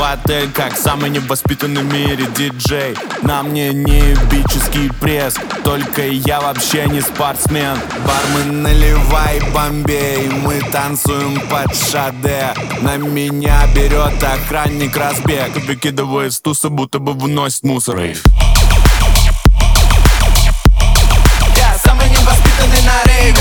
отель, как самый невоспитанный в мире диджей. На мне не эпический пресс, только я вообще не спортсмен. Бармен, наливай Бомбей, мы танцуем под шаде. На меня берет охранник разбег, выкидывает с туса, будто бы выносит мусор. Я самый невоспитанный на рейве.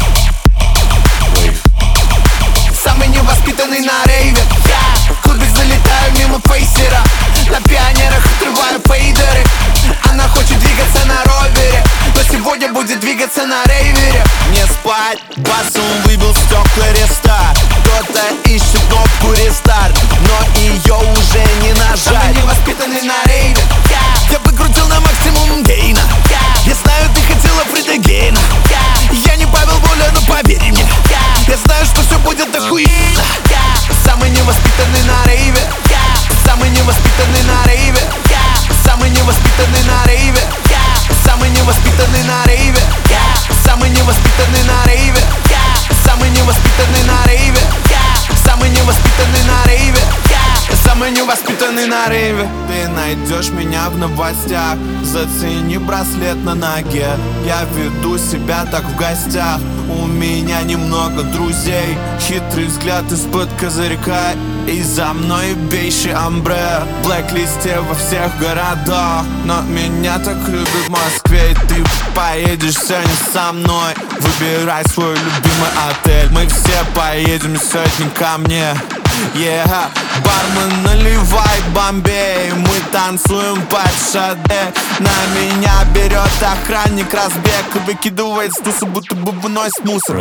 Самый невоспитанный на рейве. Я в клубе залетаю мимо фейсера, на пионерах отрываю фейдеры. Она хочет двигаться на ровере, но сегодня будет двигаться на рейвере. Не спать, басом выбил стекла рестарт. Кто-то ищет кнопку рестарт, но ее уже не нажать. Самый невоспитанный на рейве. Я выкрутил на максимум гейна. Я знаю, ты хотела Фрида Гейна. Я не Павел Воля, но поверь мне, я знаю, что все будет охуенно. Самый невоспитанный на рейве. Самый невоспитанный на рейве. Самый невоспитанный на рейве. Самый невоспитанный на рейве. Самый невоспитанный на рейве. Самый невоспитанный на рейве. Самый невоспитанный на рейве. Самый невоспитанный на рейве. Ты найдешь меня в новостях, зацени браслет на ноге. Я веду себя так в гостях, у меня немного друзей. Хитрый взгляд из-под козырька, и за мной бейший амбре. В блэк-листе во всех городах, но меня так любят в Москве. И ты поедешь сегодня со мной, выбирай свой любимый отель. Мы все поедем сегодня ко мне. Yeah. Бармен, наливай Бомбей, мы танцуем под шаде. На меня берет охранник разбег и выкидывает с туса, будто бы выносит мусор.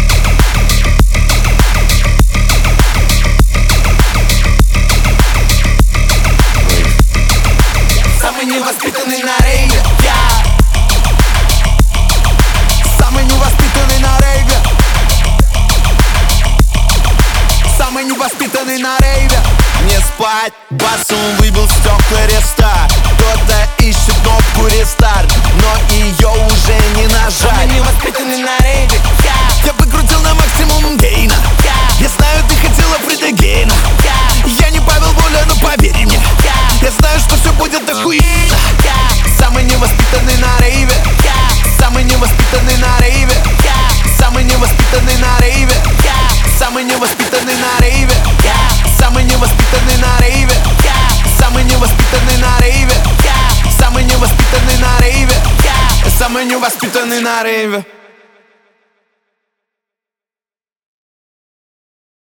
Самый невоспитанный на рейве. Самый невоспитанный на рейве. Самый невоспитанный на рейве. Не спать, басом выбил стекла рестарт. Кто-то ищет кнопку рестарт, но ее уже не нажать. Самый невоспитанный на рейве. Я выкрутил на максимум гейна. Я знаю, ты хотела Фрида Гейна. Я не Павел Воля, но поверь мне, я знаю, что все будет охуенно. Самый невоспитанный на рейве. Самый невоспитанный на рейве. Самый невоспитанный на рейве. Самый невоспитанный на рейве. Самый невоспитанный на рейве. Самый невоспитанный на рейве. Самый невоспитанный на рейве. Самый невоспитанный на рейве.